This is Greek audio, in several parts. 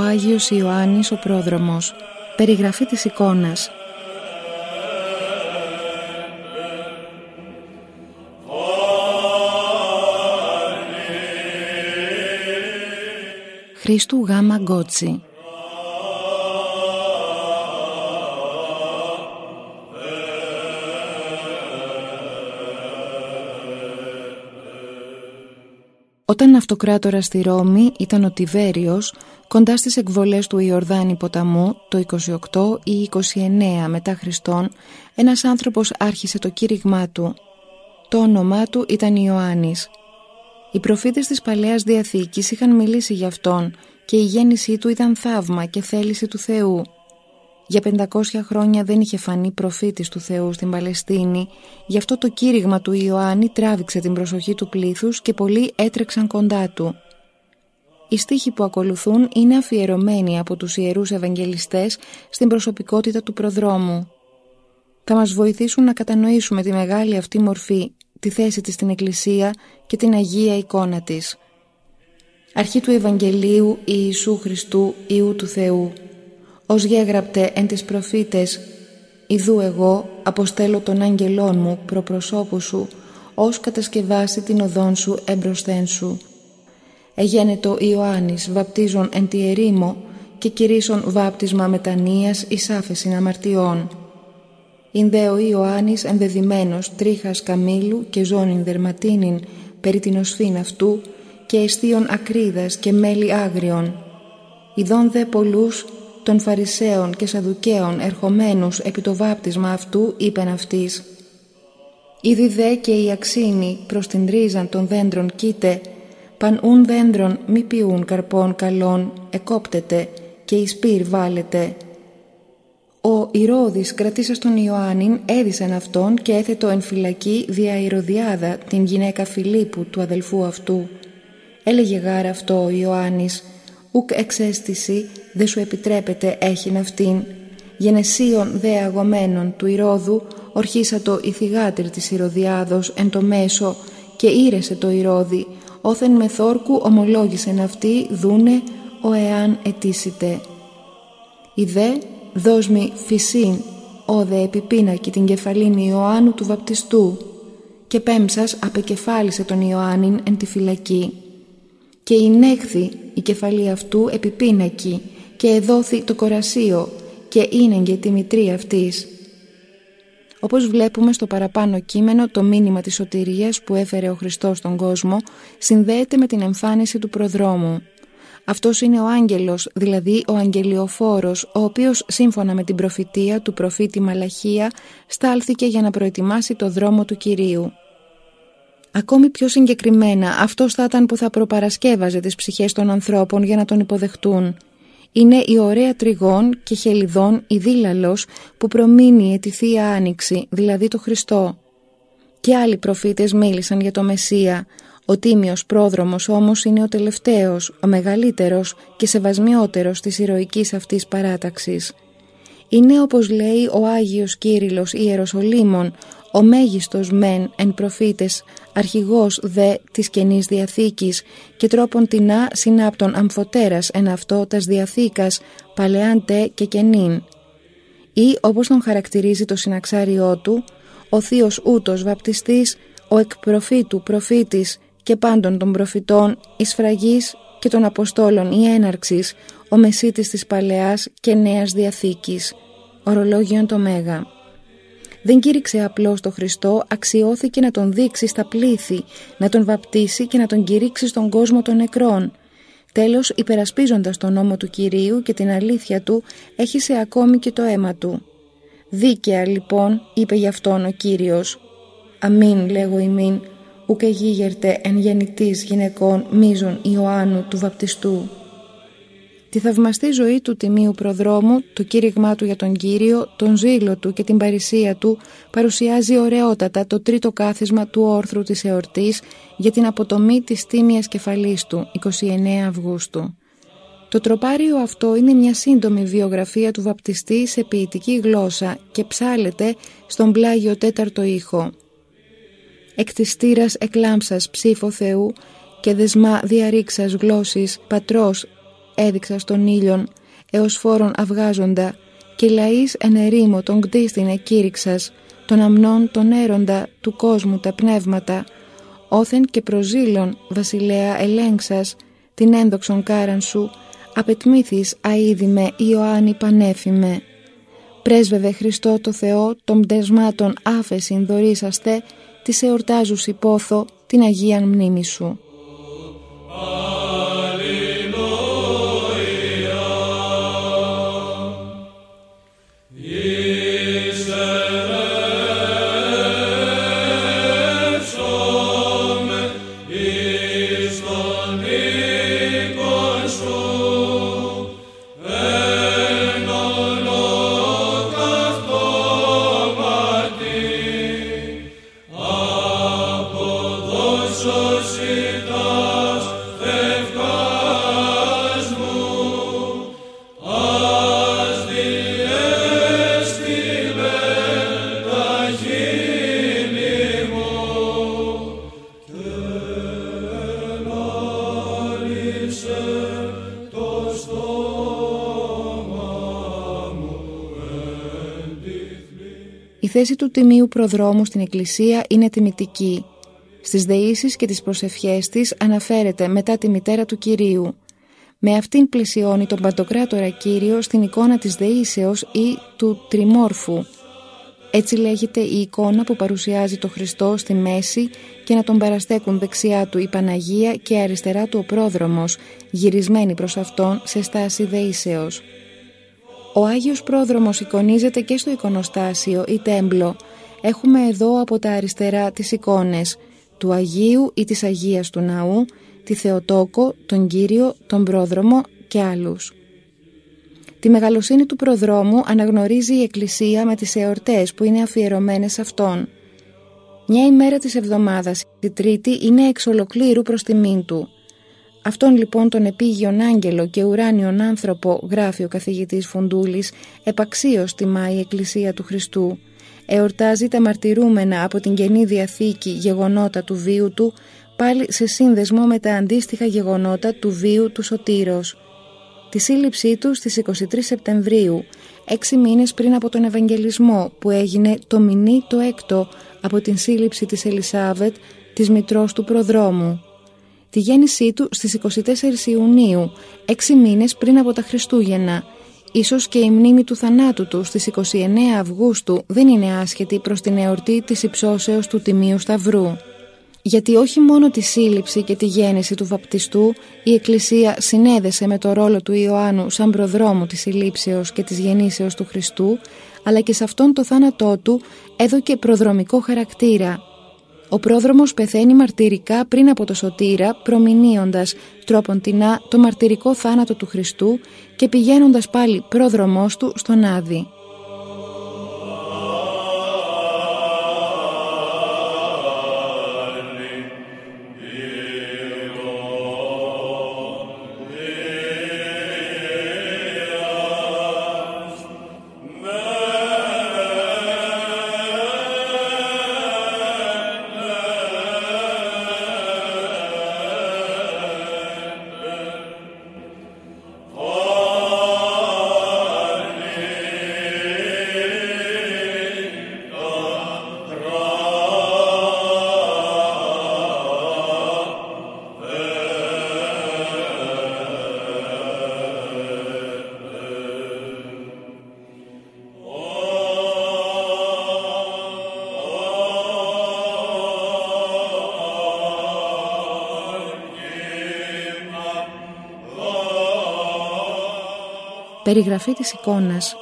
Άγιος Ιωάννης ο Πρόδρομος. Περιγραφή της εικόνας. Χρήστου Γάμα Γκότσι. Όταν αυτοκράτορας στη Ρώμη ήταν ο Τιβέριος, κοντά στις εκβολές του Ιορδάνη ποταμού, το 28 ή 29 μετά Χριστόν, ένας άνθρωπος άρχισε το κήρυγμά του. Το όνομά του ήταν Ιωάννης. Οι προφήτες της Παλαιάς Διαθήκης είχαν μιλήσει για αυτόν και η γέννησή του ήταν θαύμα και θέληση του Θεού. Για 500 χρόνια δεν είχε φανεί προφήτης του Θεού στην Παλαιστίνη, γι' αυτό το κήρυγμα του Ιωάννη τράβηξε την προσοχή του πλήθους και πολλοί έτρεξαν κοντά του. Οι στίχοι που ακολουθούν είναι αφιερωμένοι από τους Ιερούς Ευαγγελιστές στην προσωπικότητα του προδρόμου. Θα μας βοηθήσουν να κατανοήσουμε τη μεγάλη αυτή μορφή, τη θέση της στην Εκκλησία και την Αγία εικόνα της. Αρχή του Ευαγγελίου Ιησού Χριστού, Υιού του Θεού. Ως γέγραπτε εν τις προφήτες, «Ιδού εγώ αποστέλω τον άγγελόν μου προπροσώπου σου, ως κατασκευάσει την οδόν σου εμπροσθέν σου. Εγένετο Ιωάννης βαπτίζον εν τη ερήμο και κηρύσσον βάπτισμα μετανοίας εις άφεσιν αμαρτιών. Ινδέ ο Ιωάννης ενδεδημένος τρίχας καμήλου και ζώνην δερματίνην περί την οσφήν αυτού και εστίων ακρίδας και μέλι άγριον. Ιδών δε πολλούς των Φαρισαίων και Σαδουκαίων ερχομένους επί το βάπτισμα αυτού είπεν αυτής, «Ήδη δε και η αξίνη προς την ρίζαν των δέντρων κοίτε, παν ούν δέντρων μη πιούν καρπών καλών, εκόπτεται και εις πύρ βάλετε». Ο Ηρώδης κρατήσας τον Ιωάννην έδισαν αυτόν και έθετο εν φυλακή δια Ηρωδιάδα, την γυναίκα Φιλίππου του αδελφού αυτού. Έλεγε γάρ αυτό ο Ιωάννης, «Ουκ εξαίσθηση δε σου επιτρέπεται έχειν αυτήν». Γενεσίων δε αγωμένων του Ηρώδου ορχίσατο η θυγάτρη της Ηρωδιάδος εν το μέσο και ήρεσε το Ηρώδη, όθεν με θόρκου ομολόγησεν αυτή δούνε ο εάν ετήσιτε. Ιδέ δόσμη φυσίν όδε επιπίνακι την κεφαλήν Ιωάννου του βαπτιστού και πέμψας απεκεφάλισε τον Ιωάννην εν τη φυλακή. Και εινέχθη η κεφαλή αυτού επιπίνακι και εδόθη το κορασίο και ίνεγγε τη μητρή αυτής. Όπως βλέπουμε στο παραπάνω κείμενο, το μήνυμα της σωτηρίας που έφερε ο Χριστός στον κόσμο συνδέεται με την εμφάνιση του προδρόμου. Αυτός είναι ο άγγελος, δηλαδή ο αγγελιοφόρος, ο οποίος σύμφωνα με την προφητεία του προφήτη Μαλαχία στάλθηκε για να προετοιμάσει το δρόμο του Κυρίου. Ακόμη πιο συγκεκριμένα, αυτός θα ήταν που θα προπαρασκεύαζε τις ψυχές των ανθρώπων για να τον υποδεχτούν. Είναι η ωραία τριγών και χελιδών η δίλαλος που προμείνει τη Θεία Άνοιξη, δηλαδή το Χριστό. Και άλλοι προφήτες μίλησαν για το Μεσσία. Ο τίμιος πρόδρομος όμως είναι ο τελευταίος, ο μεγαλύτερος και σεβασμιότερος της ηρωικής αυτής παράταξης. Είναι, όπως λέει ο Άγιος Κύριλλος Ιεροσολύμων, ο μέγιστος μεν εν προφήτες, αρχηγός δε της Καινής Διαθήκης και τρόπον τεινά συνάπτων αμφωτέρας εν αυτό τας Διαθήκας παλαιάν τε και καινήν. Ή όπως τον χαρακτηρίζει το συναξάριό του, ο θείος ούτος βαπτιστής, ο εκ προφήτου προφήτης και πάντων των προφητών, εις φραγής και των Αποστόλων η έναρξης, ο μεσίτης της Παλαιάς και Νέας Διαθήκης. Ορολόγιον το Μέγα. Δεν κήρυξε απλώς το Χριστό, αξιώθηκε να τον δείξει στα πλήθη, να τον βαπτίσει και να τον κηρύξει στον κόσμο των νεκρών. Τέλος, υπερασπίζοντας τον νόμο του Κυρίου και την αλήθεια του, έχισε ακόμη και το αίμα του. «Δίκαια λοιπόν», είπε γι' αυτόν ο Κύριος. «Αμήν λέγω ημίν, ουκ εγίγερτε εν γεννητής γυναικών μίζων Ιωάννου του βαπτιστού». Τη θαυμαστή ζωή του τιμίου προδρόμου, το κήρυγμά του για τον Κύριο, τον ζήλο του και την παρησία του παρουσιάζει ωραιότατα το τρίτο κάθισμα του όρθρου της εορτής για την αποτομή της τίμιας κεφαλής του, 29 Αυγούστου. Το τροπάριο αυτό είναι μια σύντομη βιογραφία του βαπτιστή σε ποιητική γλώσσα και ψάλεται στον πλάγιο τέταρτο ήχο. «Εκ της στήρας εκλάμψας ψήφο Θεού και δεσμά διαρρήξας γλώσσης πατρός έδειξα στον ήλιον, έως φόρον αυγάζοντα, και λαείς εν ερήμο τον κτίστην εκήρυξας, των αμνών τον έροντα του κόσμου τα πνεύματα, όθεν και προζήλων βασιλέα ελέγξας, την ένδοξον κάραν σου, απετμήθης αείδημε Ιωάννη πανέφημε. Πρέσβευε Χριστό το Θεό των πτεσμάτων άφεσιν δωρήσαστε, της εορτάζους υπόθω την Αγίαν μνήμη σου. Η θέση του τιμίου προδρόμου στην Εκκλησία είναι τιμητική. Στις δεήσεις και τις προσευχές της αναφέρεται μετά τη μητέρα του Κυρίου. Με αυτήν πλαισιώνει τον Παντοκράτορα Κύριο στην εικόνα της δεήσεως ή του τριμόρφου. Έτσι λέγεται η εικόνα που παρουσιάζει το Χριστό στη μέση και να τον παραστέκουν δεξιά του η Παναγία και αριστερά του ο πρόδρομος, γυρισμένοι προς αυτόν σε στάση δεήσεως. Ο Άγιος Πρόδρομος εικονίζεται και στο εικονοστάσιο ή τέμπλο. Έχουμε εδώ από τα αριστερά τις εικόνες του Αγίου ή της Αγίας του Ναού, τη Θεοτόκο, τον Κύριο, τον Πρόδρομο και άλλους. Τη μεγαλοσύνη του Προδρόμου αναγνωρίζει η Εκκλησία με τις εορτές που είναι αφιερωμένες σε αυτόν. Μια ημέρα της εβδομάδας, η Τρίτη, είναι εξ ολοκλήρου προς τιμήν του. Αυτόν λοιπόν τον επίγειον άγγελο και ουράνιον άνθρωπο, γράφει ο καθηγητής Φουντούλης, επαξίως τιμά η Εκκλησία του Χριστού. Εορτάζει τα μαρτυρούμενα από την Καινή Διαθήκη γεγονότα του βίου του, πάλι σε σύνδεσμο με τα αντίστοιχα γεγονότα του βίου του Σωτήρος. Τη σύλληψή του στις 23 Σεπτεμβρίου, 6 μήνες πριν από τον Ευαγγελισμό, που έγινε το μηνύ το έκτο από την σύλληψη της Ελισάβετ, της μητρός του Προδρόμου. Τη γέννησή του στις 24 Ιουνίου, 6 μήνες πριν από τα Χριστούγεννα. Ίσως και η μνήμη του θανάτου του στις 29 Αυγούστου δεν είναι άσχετη προς την εορτή της υψώσεως του Τιμίου Σταυρού. Γιατί όχι μόνο τη σύλληψη και τη γέννηση του βαπτιστού η Εκκλησία συνέδεσε με το ρόλο του Ιωάννου σαν προδρόμου της συλλήψεως και της γεννήσεως του Χριστού, αλλά και σε αυτόν το θάνατό του έδωκε προδρομικό χαρακτήρα. Ο πρόδρομος πεθαίνει μαρτυρικά πριν από το Σωτήρα, προμηνύοντας τρόποντινά το μαρτυρικό θάνατο του Χριστού και πηγαίνοντας πάλι πρόδρομός του στον Άδη. Περιγραφή της εικόνας.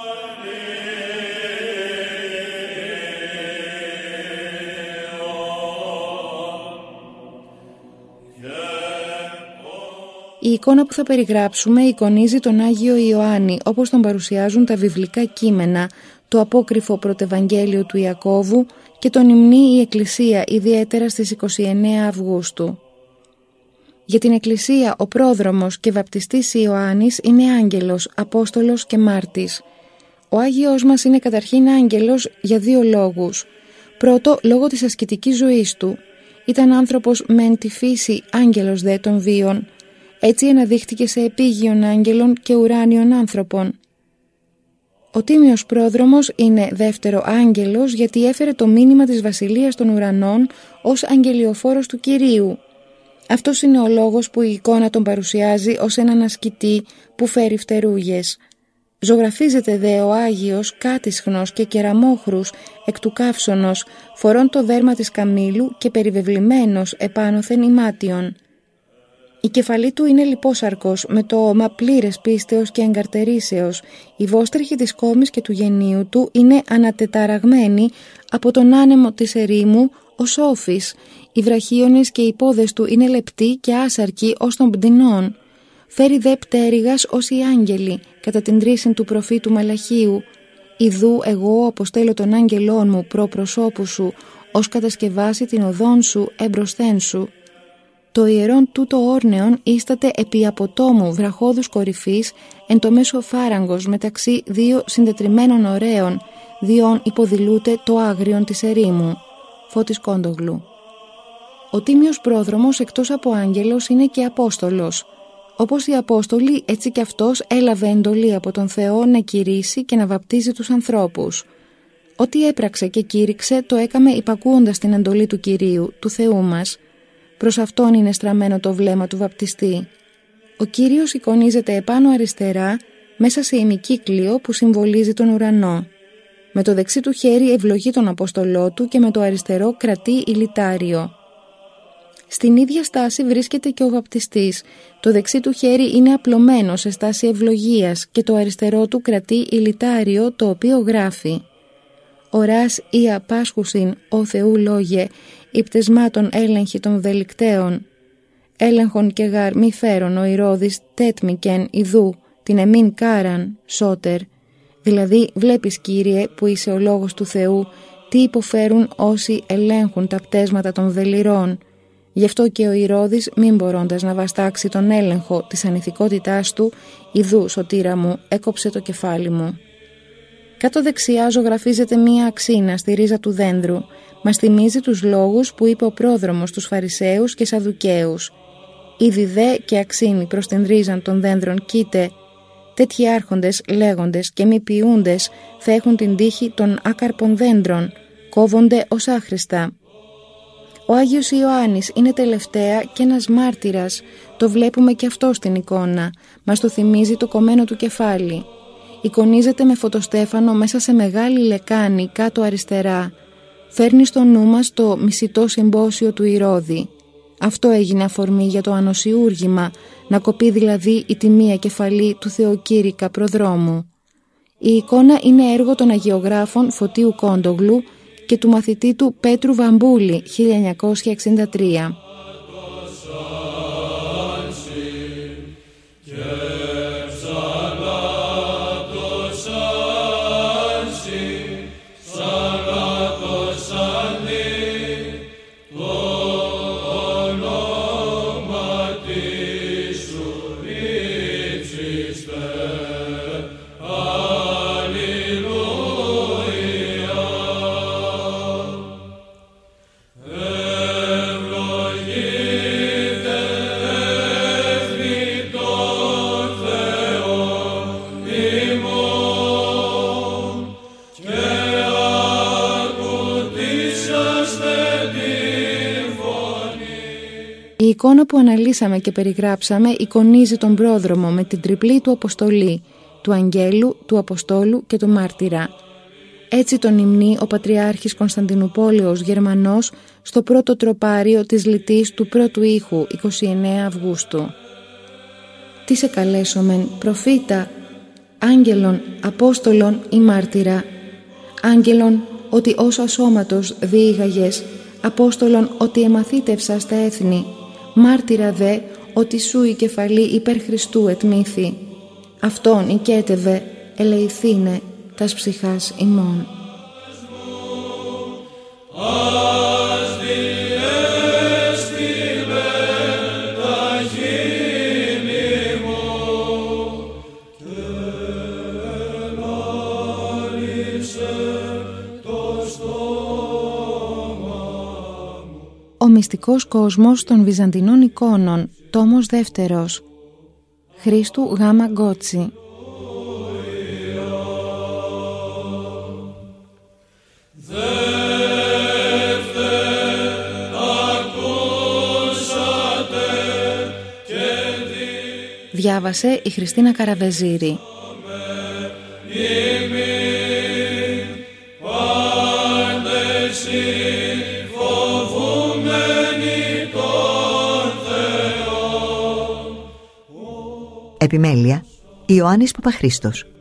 Η εικόνα που θα περιγράψουμε εικονίζει τον Άγιο Ιωάννη όπως τον παρουσιάζουν τα βιβλικά κείμενα, το απόκριφο πρωτευαγγέλιο του Ιακώβου και τον υμνεί η Εκκλησία ιδιαίτερα στις 29 Αυγούστου. Για την Εκκλησία ο πρόδρομος και βαπτιστής Ιωάννης είναι άγγελος, απόστολος και μάρτης. Ο Άγιος μας είναι καταρχήν άγγελος για 2 λόγους. Πρώτο, λόγω της ασκητικής ζωής του. Ήταν άνθρωπος μεν τη φύση, άγγελος δε των βίων. Έτσι αναδείχτηκε σε επίγειον άγγελων και ουράνιων άνθρωπων. Ο Τίμιος Πρόδρομος είναι δεύτερο άγγελος γιατί έφερε το μήνυμα της Βασιλείας των Ουρανών ως αγγελιοφόρος του Κυρίου. Αυτός είναι ο λόγος που η εικόνα τον παρουσιάζει ως έναν ασκητή που φέρει φτερούγες. Ζωγραφίζεται δε ο Άγιος κάτισχνος και κεραμόχρους εκ του καύσωνος, φορών το δέρμα της καμήλου και περιβεβλημένος επάνωθεν ημάτιον. Η κεφαλή του είναι λιπόσαρκος, με το όμα πλήρες πίστεως και εγκαρτερήσεως. Η βόστρυχη της κόμης και του γενίου του είναι ανατεταραγμένη από τον άνεμο της ερήμου ως όφης. Οι βραχίονες και οι πόδες του είναι λεπτοί και άσαρκοι ως των πτηνών. Φέρει δε πτέρυγας ως οι άγγελοι, κατά την τρίσιν του προφήτου Μαλαχίου. Ιδού εγώ αποστέλω τον άγγελόν μου προ προσώπου σου, ως κατασκευάσει την οδόν σου εμπροσθέν σου. Το ιερόν τούτο όρνεον ίσταται επί αποτόμου βραχώδους κορυφής εν το μέσο φάραγκος μεταξύ δύο συντετριμμένων ωραίων, διόν υποδηλούται το άγριον της ερήμου. Φώτης Κόντογλου. Ο Τίμιος Πρόδρομος εκτός από άγγελος είναι και Απόστολος. Όπως οι Απόστολοι, έτσι και αυτός έλαβε εντολή από τον Θεό να κηρύσει και να βαπτίζει τους ανθρώπους. Ό,τι έπραξε και κήρυξε το έκαμε υπακούοντας την εντολή του Κυρίου, του Θεού μας. Προς αυτόν είναι στραμμένο το βλέμμα του βαπτιστή. Ο Κύριος εικονίζεται επάνω αριστερά μέσα σε ημικύκλιο που συμβολίζει τον ουρανό. Με το δεξί του χέρι ευλογεί τον Απόστολό του και με το αριστερό κρατεί ηλιτάριο. Στην ίδια στάση βρίσκεται και ο βαπτιστής. Το δεξί του χέρι είναι απλωμένο σε στάση ευλογίας και το αριστερό του κρατεί ηλιτάριο, το οποίο γράφει «Οράς ή απάσχουσιν, ο Θεού λόγε, υπτεσμάτων έλεγχη των δελικταίων. Έλεγχον και γαρ μη φέρον ο Ηρώδης τέτμικεν ιδού, την εμήν κάραν, σώτερ». Δηλαδή βλέπεις, Κύριε, που είσαι ο λόγος του Θεού, τι υποφέρουν όσοι ελέγχουν τα πτέσματα των δελειρών. Γι' αυτό και ο Ηρώδης, μην μπορώντας να βαστάξει τον έλεγχο της ανηθικότητάς του, ιδού, σωτήρα μου, έκοψε το κεφάλι μου. Κάτω δεξιά ζωγραφίζεται μία αξίνα στη ρίζα του δένδρου. Μας θυμίζει τους λόγους που είπε ο πρόδρομος στους Φαρισαίους και Σαδουκαίους. Ήδη δε και αξίνη προς την ρίζαν των δένδρων κοίτε. Τέτοιοι άρχοντες, λέγοντες και μη ποιούντες θα έχουν την τύχη των άκαρπων δέντρων, κόβονται ως άχρηστα. Ο Άγιος Ιωάννης είναι τελευταία και ένας μάρτυρας. Το βλέπουμε και αυτό στην εικόνα. Μας το θυμίζει το κομμένο του κεφάλι. Εικονίζεται με φωτοστέφανο μέσα σε μεγάλη λεκάνη κάτω αριστερά. Φέρνει στο νου μας το μισητό συμπόσιο του Ηρώδη. Αυτό έγινε αφορμή για το ανοσιούργημα, να κοπεί δηλαδή η τιμία κεφαλή του Θεοκήρυκα Προδρόμου. Η εικόνα είναι έργο των αγιογράφων Φωτίου Κόντογλου και του μαθητή του Πέτρου Βαμπούλη, 1963. Η εικόνα που αναλύσαμε και περιγράψαμε εικονίζει τον πρόδρομο με την τριπλή του αποστολή, του αγγέλου, του αποστόλου και του μάρτυρα. Έτσι τον υμνεί ο Πατριάρχης Κωνσταντινουπόλεως Γερμανός στο πρώτο τροπάριο της λιτής του πρώτου ήχου, 29 Αυγούστου. Τι σε καλέσομεν, προφήτα, άγγελον, απόστολον ή μάρτυρα. Άγγελον, ότι ως ασώματος διήγαγες, απόστολον, ότι εμαθήτευσα στα έθνη, μάρτυρα δε, ότι σου η κεφαλή υπέρ Χριστού ετμήθη. Αυτόν οικέτευε, ελεηθήνε, τας ψυχάς ημών. Ο μυστικός κόσμος των Βυζαντινών εικόνων, τόμος δεύτερος, Χρήστου Γάμα Γκότσι. Διάβασε η Χριστίνα Καραβεζήρη. Επιμέλεια Ιωάννης Παπαχρήστος.